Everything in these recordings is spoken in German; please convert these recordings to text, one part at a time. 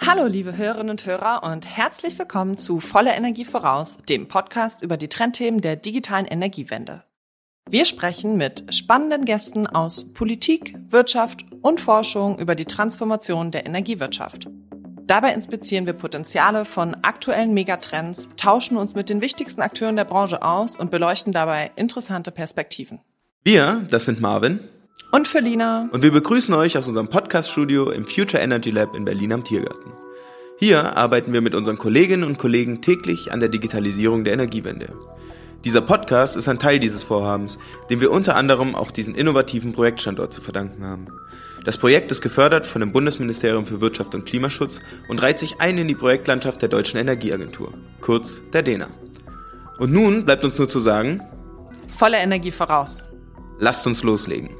Hallo liebe Hörerinnen und Hörer und herzlich willkommen zu Volle Energie voraus, dem Podcast über die Trendthemen der digitalen Energiewende. Wir sprechen mit spannenden Gästen aus Politik, Wirtschaft und Forschung über die Transformation der Energiewirtschaft. Dabei inspizieren wir Potenziale von aktuellen Megatrends, tauschen uns mit den wichtigsten Akteuren der Branche aus und beleuchten dabei interessante Perspektiven. Wir, das sind Marvin und Felina. Und wir begrüßen euch aus unserem Podcast-Studio im Future Energy Lab in Berlin am Tiergarten. Hier arbeiten wir mit unseren Kolleginnen und Kollegen täglich an der Digitalisierung der Energiewende. Dieser Podcast ist ein Teil dieses Vorhabens, dem wir unter anderem auch diesen innovativen Projektstandort zu verdanken haben. Das Projekt ist gefördert von dem Bundesministerium für Wirtschaft und Klimaschutz und reiht sich ein in die Projektlandschaft der Deutschen Energieagentur, kurz der DENA. Und nun bleibt uns nur zu sagen: Volle Energie voraus. Lasst uns loslegen.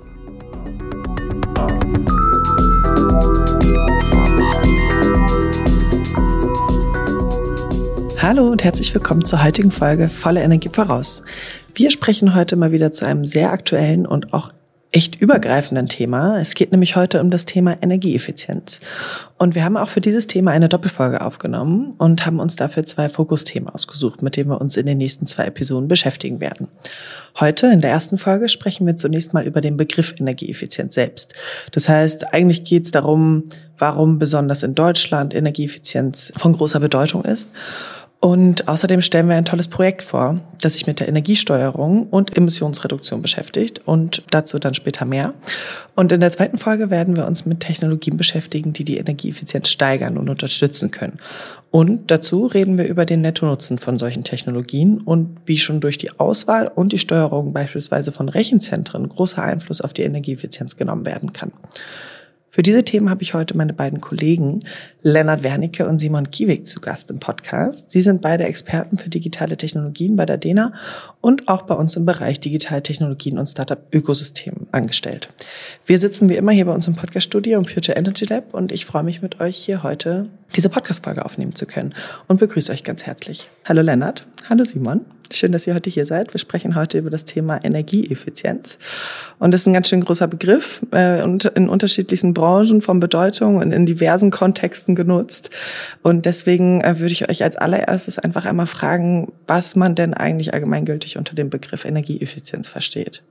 Hallo und herzlich willkommen zur heutigen Folge Volle Energie voraus. Wir sprechen heute mal wieder zu einem sehr aktuellen und auch echt übergreifenden Thema. Es geht nämlich heute um das Thema Energieeffizienz. Und wir haben auch für dieses Thema eine Doppelfolge aufgenommen und haben uns dafür 2 Fokusthemen ausgesucht, mit denen wir uns in den nächsten 2 Episoden beschäftigen werden. Heute, in der ersten Folge, sprechen wir zunächst mal über den Begriff Energieeffizienz selbst. Das heißt, eigentlich geht es darum, warum besonders in Deutschland Energieeffizienz von großer Bedeutung ist. Und außerdem stellen wir ein tolles Projekt vor, das sich mit der Energiesteuerung und Emissionsreduktion beschäftigt und dazu dann später mehr. Und in der zweiten Folge werden wir uns mit Technologien beschäftigen, die die Energieeffizienz steigern und unterstützen können. Und dazu reden wir über den Nettonutzen von solchen Technologien und wie schon durch die Auswahl und die Steuerung beispielsweise von Rechenzentren großer Einfluss auf die Energieeffizienz genommen werden kann. Für diese Themen habe ich heute meine beiden Kollegen Lennart Wernicke und Simon Kiewig zu Gast im Podcast. Sie sind beide Experten für digitale Technologien bei der DENA und auch bei uns im Bereich digitale Technologien und Startup-Ökosystem angestellt. Wir sitzen wie immer hier bei uns im Podcast-Studio im Future Energy Lab und ich freue mich mit euch hier heute diese Podcast-Folge aufnehmen zu können und begrüße euch ganz herzlich. Hallo Lennart, hallo Simon. Schön, dass ihr heute hier seid. Wir sprechen heute über das Thema Energieeffizienz. Und das ist ein ganz schön großer Begriff und in unterschiedlichsten Branchen von Bedeutung und in diversen Kontexten genutzt. Und deswegen würde ich euch als allererstes einfach einmal fragen, was man denn eigentlich allgemeingültig unter dem Begriff Energieeffizienz versteht.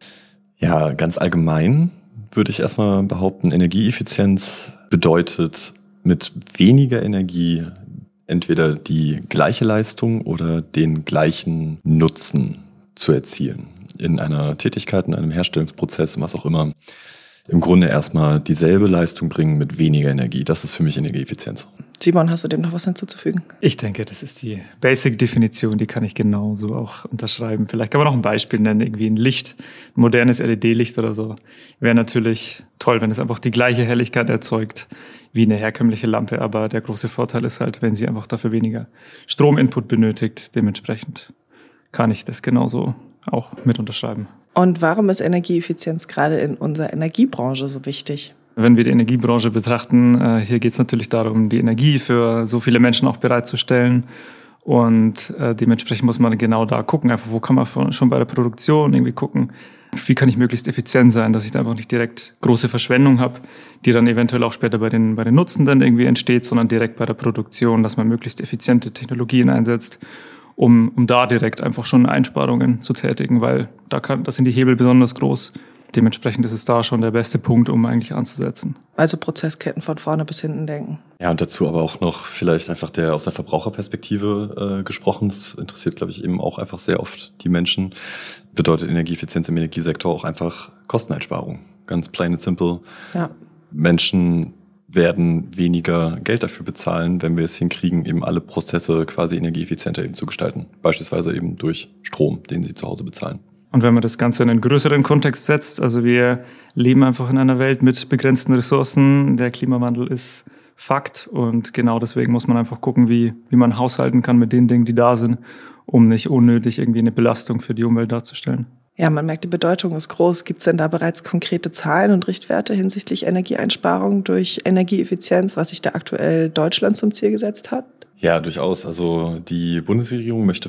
Ja, ganz allgemein würde ich erstmal behaupten, Energieeffizienz bedeutet mit weniger Energie entweder die gleiche Leistung oder den gleichen Nutzen zu erzielen. In einer Tätigkeit, in einem Herstellungsprozess, was auch immer. Im Grunde erstmal dieselbe Leistung bringen mit weniger Energie. Das ist für mich Energieeffizienz. Simon, hast du dem noch was hinzuzufügen? Ich denke, das ist die Basic-Definition, die kann ich genauso auch unterschreiben. Vielleicht kann man noch ein Beispiel nennen, irgendwie ein Licht, ein modernes LED-Licht oder so. Wäre natürlich toll, wenn es einfach die gleiche Helligkeit erzeugt wie eine herkömmliche Lampe. Aber der große Vorteil ist halt, wenn sie einfach dafür weniger Strominput benötigt. Dementsprechend kann ich das genauso auch mit unterschreiben. Und warum ist Energieeffizienz gerade in unserer Energiebranche so wichtig? Wenn wir die Energiebranche betrachten, hier geht es natürlich darum, die Energie für so viele Menschen auch bereitzustellen. Und dementsprechend muss man genau da gucken, einfach wo kann man schon bei der Produktion irgendwie gucken, wie kann ich möglichst effizient sein, dass ich da einfach nicht direkt große Verschwendung habe, die dann eventuell auch später bei den Nutzenden irgendwie entsteht, sondern direkt bei der Produktion, dass man möglichst effiziente Technologien einsetzt, um da direkt einfach schon Einsparungen zu tätigen, weil da sind die Hebel besonders groß. Dementsprechend ist es da schon der beste Punkt, um eigentlich anzusetzen. Also Prozessketten von vorne bis hinten denken. Ja, und dazu aber auch noch vielleicht einfach aus der Verbraucherperspektive gesprochen. Das interessiert, glaube ich, eben auch einfach sehr oft die Menschen. Bedeutet Energieeffizienz im Energiesektor auch einfach Kosteneinsparung. Ganz plain and simple. Ja. Menschen werden weniger Geld dafür bezahlen, wenn wir es hinkriegen, eben alle Prozesse quasi energieeffizienter eben zu gestalten. Beispielsweise eben durch Strom, den sie zu Hause bezahlen. Und wenn man das Ganze in einen größeren Kontext setzt, also wir leben einfach in einer Welt mit begrenzten Ressourcen, der Klimawandel ist Fakt und genau deswegen muss man einfach gucken, wie man haushalten kann mit den Dingen, die da sind, um nicht unnötig irgendwie eine Belastung für die Umwelt darzustellen. Ja, man merkt, die Bedeutung ist groß. Gibt es denn da bereits konkrete Zahlen und Richtwerte hinsichtlich Energieeinsparung durch Energieeffizienz, was sich da aktuell Deutschland zum Ziel gesetzt hat? Ja, durchaus. Also die Bundesregierung möchte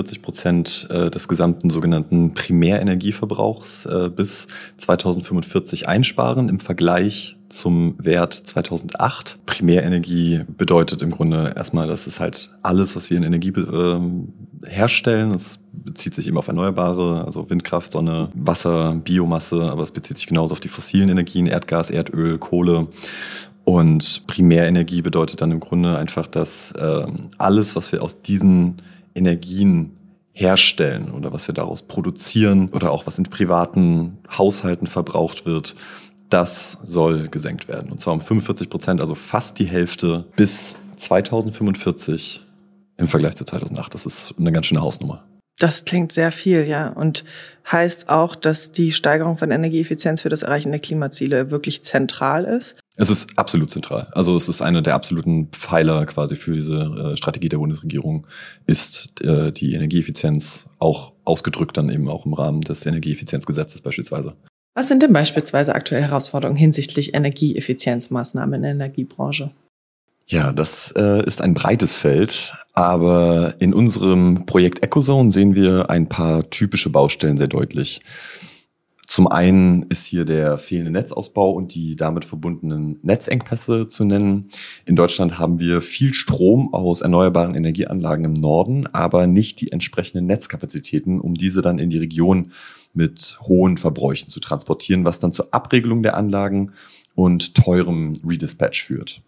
45% des gesamten sogenannten Primärenergieverbrauchs bis 2045 einsparen im Vergleich zum Wert 2008. Primärenergie bedeutet im Grunde erstmal, dass es halt alles, was wir in Energie herstellen. Es bezieht sich eben auf Erneuerbare, also Windkraft, Sonne, Wasser, Biomasse, aber es bezieht sich genauso auf die fossilen Energien, Erdgas, Erdöl, Kohle. Und Primärenergie bedeutet dann im Grunde einfach, dass alles, was wir aus diesen Energien herstellen oder was wir daraus produzieren oder auch was in privaten Haushalten verbraucht wird, das soll gesenkt werden. Und zwar um 45%, also fast die Hälfte bis 2045 im Vergleich zu 2008. Das ist eine ganz schöne Hausnummer. Das klingt sehr viel, ja. Und heißt auch, dass die Steigerung von Energieeffizienz für das Erreichen der Klimaziele wirklich zentral ist? Es ist absolut zentral. Also es ist einer der absoluten Pfeiler quasi für diese Strategie der Bundesregierung, ist die Energieeffizienz auch ausgedrückt dann eben auch im Rahmen des Energieeffizienzgesetzes beispielsweise. Was sind denn beispielsweise aktuelle Herausforderungen hinsichtlich Energieeffizienzmaßnahmen in der Energiebranche? Ja, das ist ein breites Feld, aber in unserem Projekt Ecozone sehen wir ein paar typische Baustellen sehr deutlich. Zum einen ist hier der fehlende Netzausbau und die damit verbundenen Netzengpässe zu nennen. In Deutschland haben wir viel Strom aus erneuerbaren Energieanlagen im Norden, aber nicht die entsprechenden Netzkapazitäten, um diese dann in die Region mit hohen Verbräuchen zu transportieren, was dann zur Abregelung der Anlagen und teurem Redispatch führt.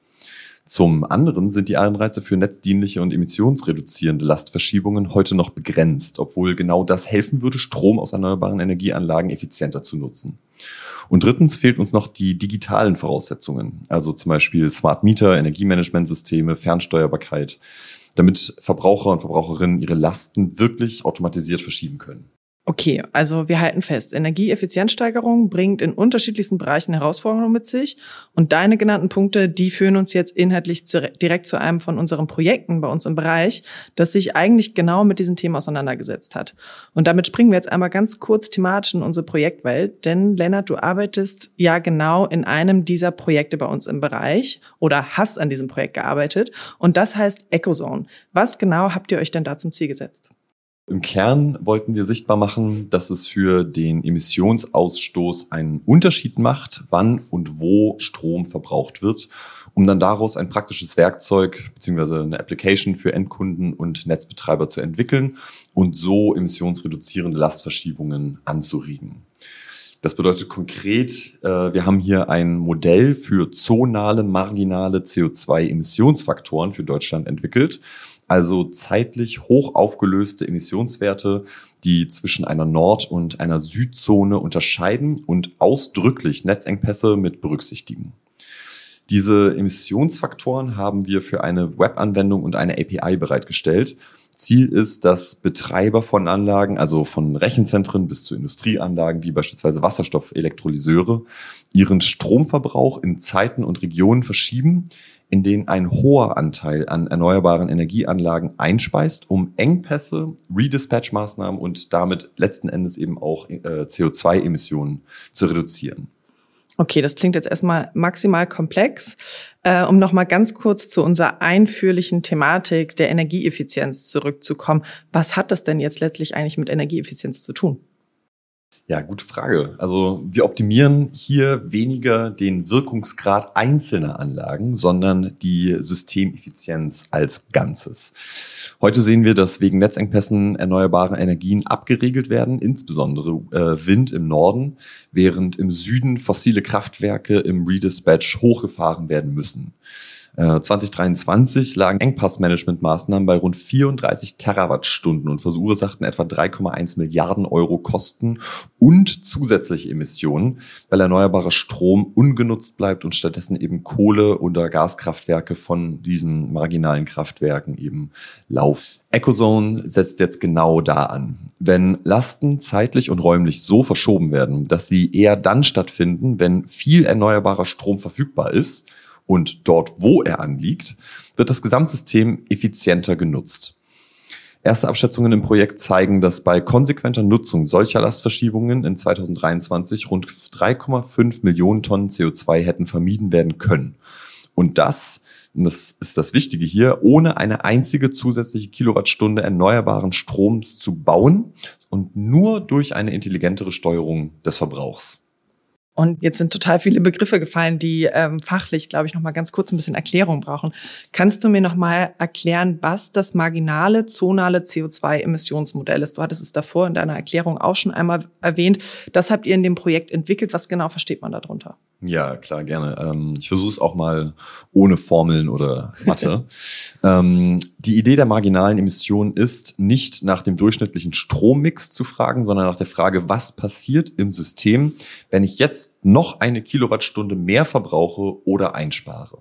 Zum anderen sind die Anreize für netzdienliche und emissionsreduzierende Lastverschiebungen heute noch begrenzt, obwohl genau das helfen würde, Strom aus erneuerbaren Energieanlagen effizienter zu nutzen. Und drittens fehlt uns noch die digitalen Voraussetzungen, also zum Beispiel Smart Meter, Energiemanagementsysteme, Fernsteuerbarkeit, damit Verbraucher und Verbraucherinnen ihre Lasten wirklich automatisiert verschieben können. Okay, also wir halten fest, Energieeffizienzsteigerung bringt in unterschiedlichsten Bereichen Herausforderungen mit sich und deine genannten Punkte, die führen uns jetzt inhaltlich direkt zu einem von unseren Projekten bei uns im Bereich, das sich eigentlich genau mit diesen Themen auseinandergesetzt hat. Und damit springen wir jetzt einmal ganz kurz thematisch in unsere Projektwelt, denn Lennart, du arbeitest ja genau in einem dieser Projekte bei uns im Bereich oder hast an diesem Projekt gearbeitet und das heißt Ecozone. Was genau habt ihr euch denn da zum Ziel gesetzt? Im Kern wollten wir sichtbar machen, dass es für den Emissionsausstoß einen Unterschied macht, wann und wo Strom verbraucht wird, um dann daraus ein praktisches Werkzeug bzw. eine Application für Endkunden und Netzbetreiber zu entwickeln und so emissionsreduzierende Lastverschiebungen anzuregen. Das bedeutet konkret, wir haben hier ein Modell für zonale, marginale CO2-Emissionsfaktoren für Deutschland entwickelt. Also zeitlich hoch aufgelöste Emissionswerte, die zwischen einer Nord- und einer Südzone unterscheiden und ausdrücklich Netzengpässe mit berücksichtigen. Diese Emissionsfaktoren haben wir für eine Webanwendung und eine API bereitgestellt. Ziel ist, dass Betreiber von Anlagen, also von Rechenzentren bis zu Industrieanlagen wie beispielsweise Wasserstoffelektrolyseure, ihren Stromverbrauch in Zeiten und Regionen verschieben, in denen ein hoher Anteil an erneuerbaren Energieanlagen einspeist, um Engpässe, Redispatch-Maßnahmen und damit letzten Endes eben auch CO2-Emissionen zu reduzieren. Okay, das klingt jetzt erstmal maximal komplex. Um nochmal ganz kurz zu unserer einführlichen Thematik der Energieeffizienz zurückzukommen. Was hat das denn jetzt letztlich eigentlich mit Energieeffizienz zu tun? Ja, gute Frage. Also wir optimieren hier weniger den Wirkungsgrad einzelner Anlagen, sondern die Systemeffizienz als Ganzes. Heute sehen wir, dass wegen Netzengpässen erneuerbare Energien abgeregelt werden, insbesondere Wind im Norden, während im Süden fossile Kraftwerke im Redispatch hochgefahren werden müssen. 2023 lagen Engpassmanagementmaßnahmen bei rund 34 Terawattstunden und verursachten etwa 3,1 Milliarden Euro Kosten und zusätzliche Emissionen, weil erneuerbarer Strom ungenutzt bleibt und stattdessen eben Kohle- oder Gaskraftwerke von diesen marginalen Kraftwerken eben laufen. Ecozone setzt jetzt genau da an. Wenn Lasten zeitlich und räumlich so verschoben werden, dass sie eher dann stattfinden, wenn viel erneuerbarer Strom verfügbar ist, und dort, wo er anliegt, wird das Gesamtsystem effizienter genutzt. Erste Abschätzungen im Projekt zeigen, dass bei konsequenter Nutzung solcher Lastverschiebungen in 2023 rund 3,5 Millionen Tonnen CO2 hätten vermieden werden können. Und das ist das Wichtige hier, ohne eine einzige zusätzliche Kilowattstunde erneuerbaren Stroms zu bauen und nur durch eine intelligentere Steuerung des Verbrauchs. Und jetzt sind total viele Begriffe gefallen, die fachlich, glaube ich, noch mal ganz kurz ein bisschen Erklärung brauchen. Kannst du mir noch mal erklären, was das marginale zonale CO2-Emissionsmodell ist? Du hattest es davor in deiner Erklärung auch schon einmal erwähnt. Das habt ihr in dem Projekt entwickelt. Was genau versteht man darunter? Ja, klar, gerne. Ich versuche es auch mal ohne Formeln oder Mathe. Die Idee der marginalen Emission ist, nicht nach dem durchschnittlichen Strommix zu fragen, sondern nach der Frage, was passiert im System, wenn ich jetzt noch eine Kilowattstunde mehr verbrauche oder einspare.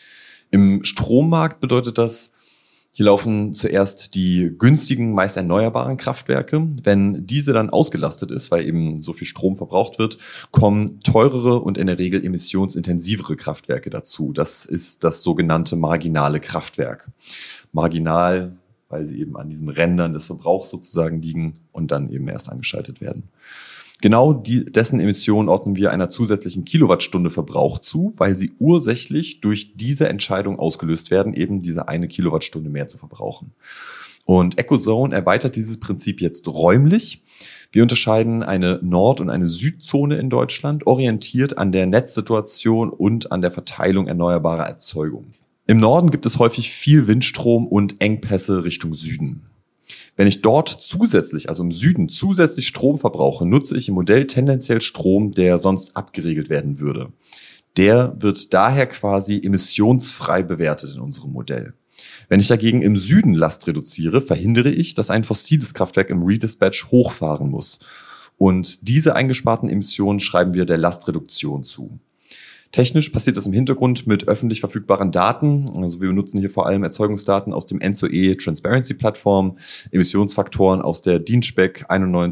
Im Strommarkt bedeutet das, hier laufen zuerst die günstigen, meist erneuerbaren Kraftwerke. Wenn diese dann ausgelastet ist, weil eben so viel Strom verbraucht wird, kommen teurere und in der Regel emissionsintensivere Kraftwerke dazu. Das ist das sogenannte marginale Kraftwerk. Marginal, weil sie eben an diesen Rändern des Verbrauchs sozusagen liegen und dann eben erst angeschaltet werden. Genau dessen Emissionen ordnen wir einer zusätzlichen Kilowattstunde Verbrauch zu, weil sie ursächlich durch diese Entscheidung ausgelöst werden, eben diese eine Kilowattstunde mehr zu verbrauchen. Und Ecozone erweitert dieses Prinzip jetzt räumlich. Wir unterscheiden eine Nord- und eine Südzone in Deutschland, orientiert an der Netzsituation und an der Verteilung erneuerbarer Erzeugung. Im Norden gibt es häufig viel Windstrom und Engpässe Richtung Süden. Wenn ich dort zusätzlich, also im Süden, zusätzlich Strom verbrauche, nutze ich im Modell tendenziell Strom, der sonst abgeregelt werden würde. Der wird daher quasi emissionsfrei bewertet in unserem Modell. Wenn ich dagegen im Süden Last reduziere, verhindere ich, dass ein fossiles Kraftwerk im Redispatch hochfahren muss. Und diese eingesparten Emissionen schreiben wir der Lastreduktion zu. Technisch passiert das im Hintergrund mit öffentlich verfügbaren Daten. Also wir benutzen hier vor allem Erzeugungsdaten aus dem ENZOE Transparency Plattform, Emissionsfaktoren aus der DIN-Spec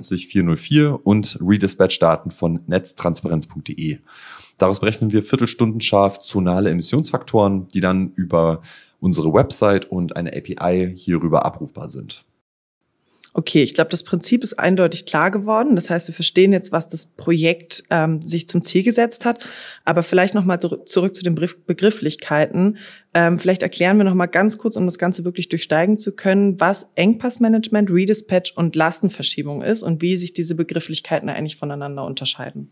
91404 und Redispatch-Daten von netztransparenz.de. Daraus berechnen wir viertelstundenscharf zonale Emissionsfaktoren, die dann über unsere Website und eine API hierüber abrufbar sind. Okay, ich glaube, das Prinzip ist eindeutig klar geworden. Das heißt, wir verstehen jetzt, was das Projekt sich zum Ziel gesetzt hat. Aber vielleicht nochmal zurück zu den Begrifflichkeiten. Vielleicht erklären wir nochmal ganz kurz, um das Ganze wirklich durchsteigen zu können, was Engpassmanagement, Redispatch und Lastenverschiebung ist und wie sich diese Begrifflichkeiten eigentlich voneinander unterscheiden.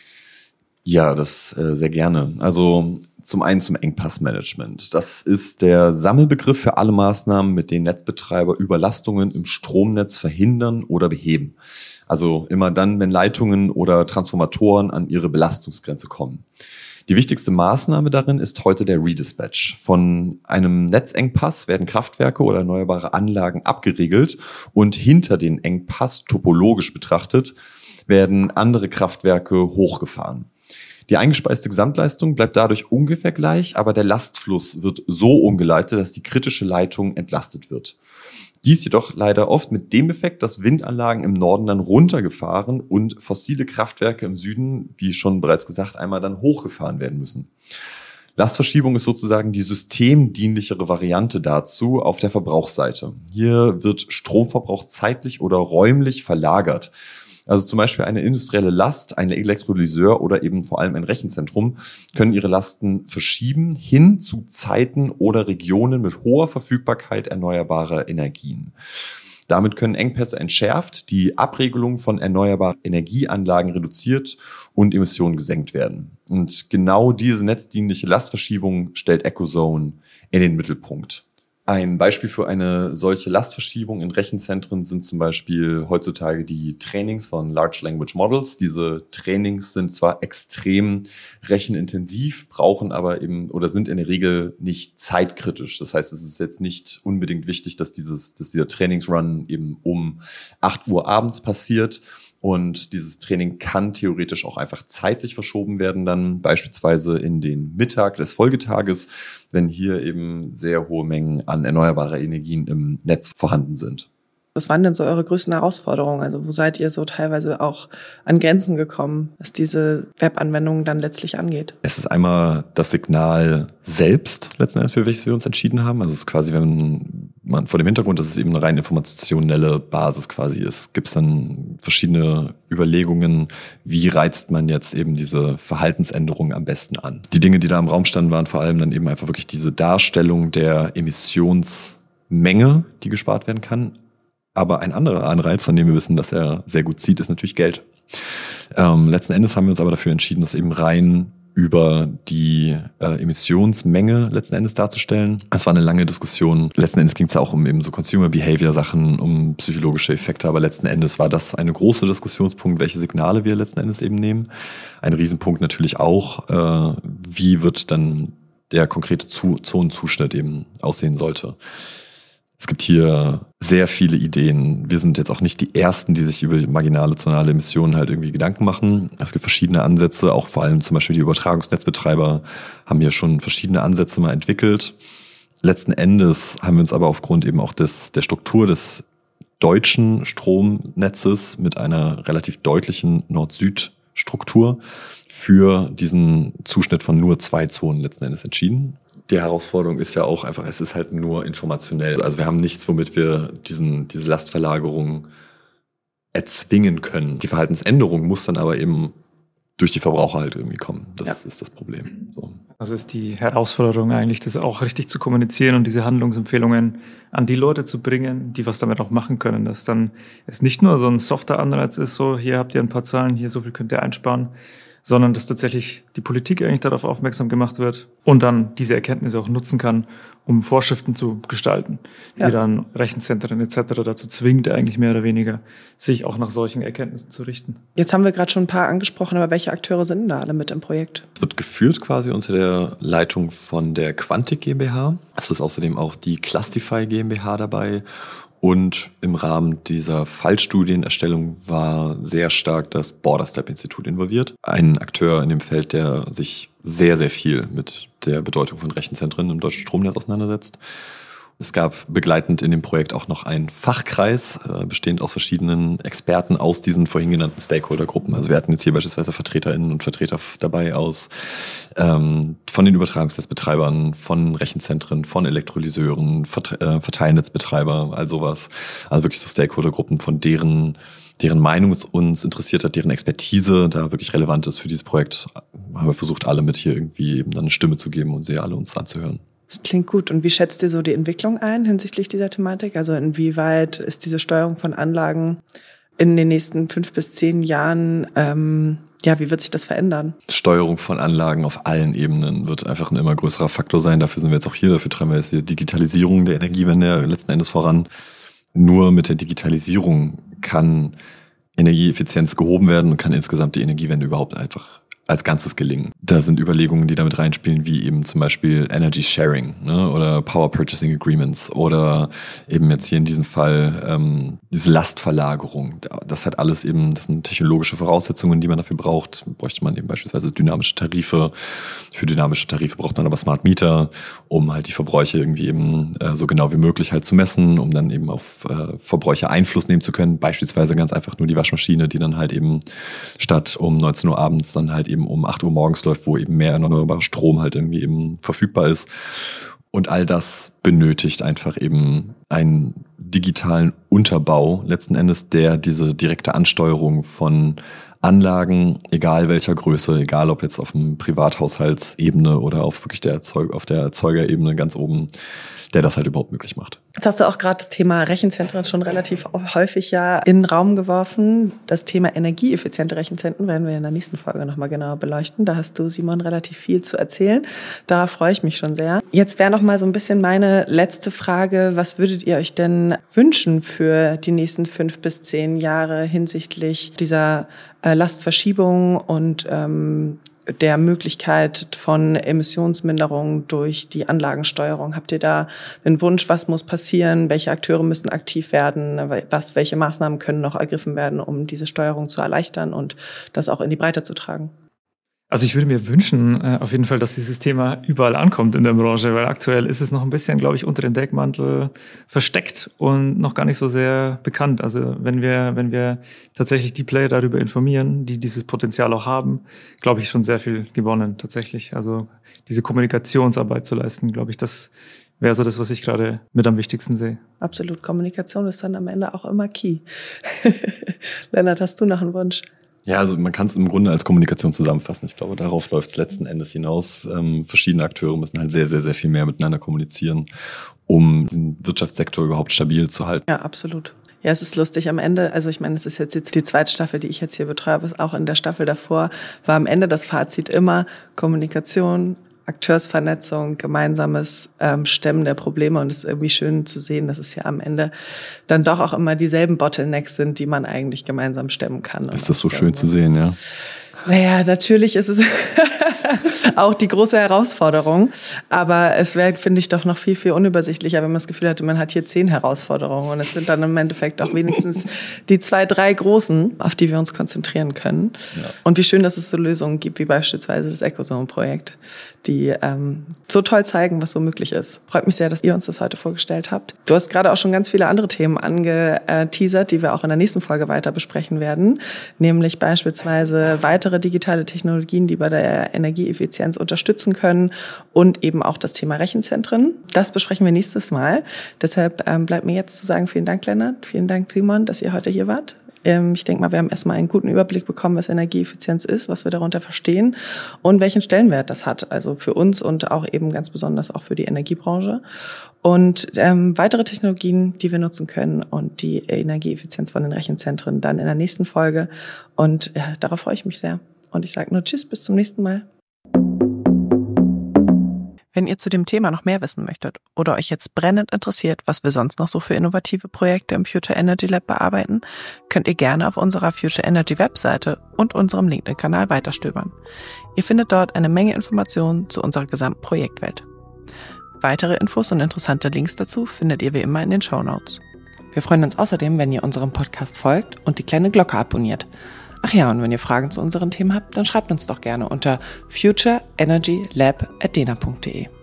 Ja, das sehr gerne. Also zum einen zum Engpassmanagement. Das ist der Sammelbegriff für alle Maßnahmen, mit denen Netzbetreiber Überlastungen im Stromnetz verhindern oder beheben. Also immer dann, wenn Leitungen oder Transformatoren an ihre Belastungsgrenze kommen. Die wichtigste Maßnahme darin ist heute der Redispatch. Von einem Netzengpass werden Kraftwerke oder erneuerbare Anlagen abgeriegelt und hinter den Engpass topologisch betrachtet werden andere Kraftwerke hochgefahren. Die eingespeiste Gesamtleistung bleibt dadurch ungefähr gleich, aber der Lastfluss wird so umgeleitet, dass die kritische Leitung entlastet wird. Dies jedoch leider oft mit dem Effekt, dass Windanlagen im Norden dann runtergefahren und fossile Kraftwerke im Süden, wie schon bereits gesagt, einmal dann hochgefahren werden müssen. Lastverschiebung ist sozusagen die systemdienlichere Variante dazu auf der Verbrauchsseite. Hier wird Stromverbrauch zeitlich oder räumlich verlagert. Also zum Beispiel eine industrielle Last, ein Elektrolyseur oder eben vor allem ein Rechenzentrum können ihre Lasten verschieben hin zu Zeiten oder Regionen mit hoher Verfügbarkeit erneuerbarer Energien. Damit können Engpässe entschärft, die Abregelung von erneuerbaren Energieanlagen reduziert und Emissionen gesenkt werden. Und genau diese netzdienliche Lastverschiebung stellt Ecozone in den Mittelpunkt. Ein Beispiel für eine solche Lastverschiebung in Rechenzentren sind zum Beispiel heutzutage die Trainings von Large Language Models. Diese Trainings sind zwar extrem rechenintensiv, brauchen aber eben oder sind in der Regel nicht zeitkritisch. Das heißt, es ist jetzt nicht unbedingt wichtig, dass dieser Trainingsrun eben um 8 Uhr abends passiert. Und dieses Training kann theoretisch auch einfach zeitlich verschoben werden, dann beispielsweise in den Mittag des Folgetages, wenn hier eben sehr hohe Mengen an erneuerbarer Energien im Netz vorhanden sind. Was waren denn so eure größten Herausforderungen? Also wo seid ihr so teilweise auch an Grenzen gekommen, was diese Webanwendungen dann letztlich angeht? Es ist einmal das Signal selbst, letzten Endes, für welches wir uns entschieden haben. Also es ist quasi, wenn man vor dem Hintergrund, dass es eben eine rein informationelle Basis quasi ist, gibt es dann verschiedene Überlegungen, wie reizt man jetzt eben diese Verhaltensänderungen am besten an. Die Dinge, die da im Raum standen, waren vor allem dann eben einfach wirklich diese Darstellung der Emissionsmenge, die gespart werden kann. Aber ein anderer Anreiz, von dem wir wissen, dass er sehr gut zieht, ist natürlich Geld. Letzten Endes haben wir uns aber dafür entschieden, das eben rein über die Emissionsmenge letzten Endes darzustellen. Es war eine lange Diskussion. Letzten Endes ging es auch um eben so Consumer Behavior Sachen, um psychologische Effekte, aber letzten Endes war das eine große Diskussionspunkt, welche Signale wir letzten Endes eben nehmen. Ein Riesenpunkt natürlich auch, wie wird dann der konkrete Zonenzuschnitt eben aussehen sollte. Es gibt hier sehr viele Ideen. Wir sind jetzt auch nicht die Ersten, die sich über marginale zonale Emissionen halt irgendwie Gedanken machen. Es gibt verschiedene Ansätze, auch vor allem zum Beispiel die Übertragungsnetzbetreiber haben hier schon verschiedene Ansätze mal entwickelt. Letzten Endes haben wir uns aber aufgrund eben auch der Struktur des deutschen Stromnetzes mit einer relativ deutlichen Nord-Süd-Struktur für diesen Zuschnitt von nur 2 Zonen letzten Endes entschieden. Die Herausforderung ist ja auch einfach, es ist halt nur informationell. Also wir haben nichts, womit wir diese Lastverlagerung erzwingen können. Die Verhaltensänderung muss dann aber eben durch die Verbraucher halt irgendwie kommen. Das ist das Problem. So. Also ist die Herausforderung eigentlich, das auch richtig zu kommunizieren und diese Handlungsempfehlungen an die Leute zu bringen, die was damit auch machen können. Dass dann es nicht nur so ein softer Anreiz ist, so hier habt ihr ein paar Zahlen, hier so viel könnt ihr einsparen, sondern dass tatsächlich die Politik eigentlich darauf aufmerksam gemacht wird und dann diese Erkenntnisse auch nutzen kann, um Vorschriften zu gestalten, die dann Rechenzentren etc. dazu zwingt, eigentlich mehr oder weniger, sich auch nach solchen Erkenntnissen zu richten. Jetzt haben wir gerade schon ein paar angesprochen, aber welche Akteure sind denn da alle mit im Projekt? Es wird geführt quasi unter der Leitung von der Quantic GmbH. Es ist außerdem auch die Clustify GmbH dabei. Und im Rahmen dieser Fallstudienerstellung war sehr stark das Borderstep-Institut involviert. Ein Akteur in dem Feld, der sich sehr, sehr viel mit der Bedeutung von Rechenzentren im deutschen Stromnetz auseinandersetzt. Es gab begleitend in dem Projekt auch noch einen Fachkreis, bestehend aus verschiedenen Experten aus diesen vorhin genannten Stakeholdergruppen. Also wir hatten jetzt hier beispielsweise VertreterInnen und Vertreter dabei aus von den Übertragungsnetzbetreibern, von Rechenzentren, von Elektrolyseuren, Verteilnetzbetreiber, all sowas. Also wirklich so Stakeholdergruppen, von deren Meinung uns interessiert hat, deren Expertise da wirklich relevant ist für dieses Projekt, haben wir versucht, alle mit hier irgendwie eben dann eine Stimme zu geben und sie alle uns anzuhören. Das klingt gut. Und wie schätzt ihr so die Entwicklung ein hinsichtlich dieser Thematik? Also inwieweit ist diese Steuerung von Anlagen in den nächsten 5 bis 10 Jahren, wie wird sich das verändern? Steuerung von Anlagen auf allen Ebenen wird einfach ein immer größerer Faktor sein. Dafür sind wir jetzt auch hier. Dafür treiben wir jetzt die Digitalisierung der Energiewende letzten Endes voran. Nur mit der Digitalisierung kann Energieeffizienz gehoben werden und kann insgesamt die Energiewende überhaupt einfach als Ganzes gelingen. Da sind Überlegungen, die damit reinspielen, wie eben zum Beispiel Energy Sharing, ne, oder Power Purchasing Agreements oder eben jetzt hier in diesem Fall diese Lastverlagerung. Das hat alles eben, das sind technologische Voraussetzungen, die man dafür braucht. Bräuchte man eben beispielsweise dynamische Tarife. Für dynamische Tarife braucht man aber Smart Meter, um halt die Verbräuche irgendwie eben so genau wie möglich halt zu messen, um dann eben auf Verbräuche Einfluss nehmen zu können. Beispielsweise ganz einfach nur die Waschmaschine, die dann halt eben statt um 19 Uhr abends dann halt eben um 8 Uhr morgens läuft, wo eben mehr erneuerbarer Strom halt irgendwie eben verfügbar ist. Und all das benötigt einfach eben einen digitalen Unterbau, letzten Endes, der diese direkte Ansteuerung von Anlagen, egal welcher Größe, egal ob jetzt auf dem Privathaushaltsebene oder auf wirklich auf der Erzeugerebene ganz oben, der das halt überhaupt möglich macht. Jetzt hast du auch gerade das Thema Rechenzentren schon relativ häufig in den Raum geworfen. Das Thema energieeffiziente Rechenzentren werden wir in der nächsten Folge nochmal genauer beleuchten. Da hast du, Simon, relativ viel zu erzählen. Da freue ich mich schon sehr. Jetzt wäre noch mal so ein bisschen meine letzte Frage. Was würdet ihr euch denn wünschen für die nächsten 5 bis 10 Jahre hinsichtlich dieser Lastverschiebung und der Möglichkeit von Emissionsminderung durch die Anlagensteuerung? Habt ihr da einen Wunsch, was muss passieren, welche Akteure müssen aktiv werden, welche Maßnahmen können noch ergriffen werden, um diese Steuerung zu erleichtern und das auch in die Breite zu tragen? Also ich würde mir wünschen, auf jeden Fall, dass dieses Thema überall ankommt in der Branche, weil aktuell ist es noch ein bisschen, glaube ich, unter dem Deckmantel versteckt und noch gar nicht so sehr bekannt. Also wenn wir tatsächlich die Player darüber informieren, die dieses Potenzial auch haben, glaube ich, schon sehr viel gewonnen tatsächlich. Also diese Kommunikationsarbeit zu leisten, glaube ich, das wäre so das, was ich gerade mit am wichtigsten sehe. Absolut. Kommunikation ist dann am Ende auch immer key. Lennart, hast du noch einen Wunsch? Ja, also man kann es im Grunde als Kommunikation zusammenfassen. Ich glaube, darauf läuft es letzten Endes hinaus. Verschiedene Akteure müssen halt sehr, sehr, sehr viel mehr miteinander kommunizieren, um den Wirtschaftssektor überhaupt stabil zu halten. Ja, absolut. Ja, es ist lustig am Ende, also ich meine, es ist jetzt die zweite Staffel, die ich jetzt hier betreue, aber auch in der Staffel davor war am Ende das Fazit immer Kommunikation, Akteursvernetzung, gemeinsames Stemmen der Probleme, und es ist irgendwie schön zu sehen, dass es ja am Ende dann doch auch immer dieselben Bottlenecks sind, die man eigentlich gemeinsam stemmen kann. Ist das so schön zu sehen, ja? Naja, natürlich ist es auch die große Herausforderung, aber es wäre, finde ich, doch noch viel, viel unübersichtlicher, wenn man das Gefühl hatte, man hat hier 10 Herausforderungen und es sind dann im Endeffekt auch wenigstens die 2, 3 großen, auf die wir uns konzentrieren können. Ja. Und wie schön, dass es so Lösungen gibt, wie beispielsweise das Ecozone-Projekt, die so toll zeigen, was so möglich ist. Freut mich sehr, dass ihr uns das heute vorgestellt habt. Du hast gerade auch schon ganz viele andere Themen angeteasert, die wir auch in der nächsten Folge weiter besprechen werden, nämlich beispielsweise weitere digitale Technologien, die bei der Energieeffizienz unterstützen können, und eben auch das Thema Rechenzentren. Das besprechen wir nächstes Mal. Deshalb bleibt mir jetzt zu sagen, vielen Dank, Lennart, vielen Dank, Simon, dass ihr heute hier wart. Ich denke mal, wir haben erstmal einen guten Überblick bekommen, was Energieeffizienz ist, was wir darunter verstehen und welchen Stellenwert das hat, also für uns und auch eben ganz besonders auch für die Energiebranche. Und weitere Technologien, die wir nutzen können, und die Energieeffizienz von den Rechenzentren dann in der nächsten Folge. Und darauf freue ich mich sehr. Und ich sage nur Tschüss, bis zum nächsten Mal. Wenn ihr zu dem Thema noch mehr wissen möchtet oder euch jetzt brennend interessiert, was wir sonst noch so für innovative Projekte im Future Energy Lab bearbeiten, könnt ihr gerne auf unserer Future Energy Webseite und unserem LinkedIn-Kanal weiterstöbern. Ihr findet dort eine Menge Informationen zu unserer gesamten Projektwelt. Weitere Infos und interessante Links dazu findet ihr wie immer in den Shownotes. Wir freuen uns außerdem, wenn ihr unserem Podcast folgt und die kleine Glocke abonniert. Ach ja, und wenn ihr Fragen zu unseren Themen habt, dann schreibt uns doch gerne unter futureenergylab@dena.de.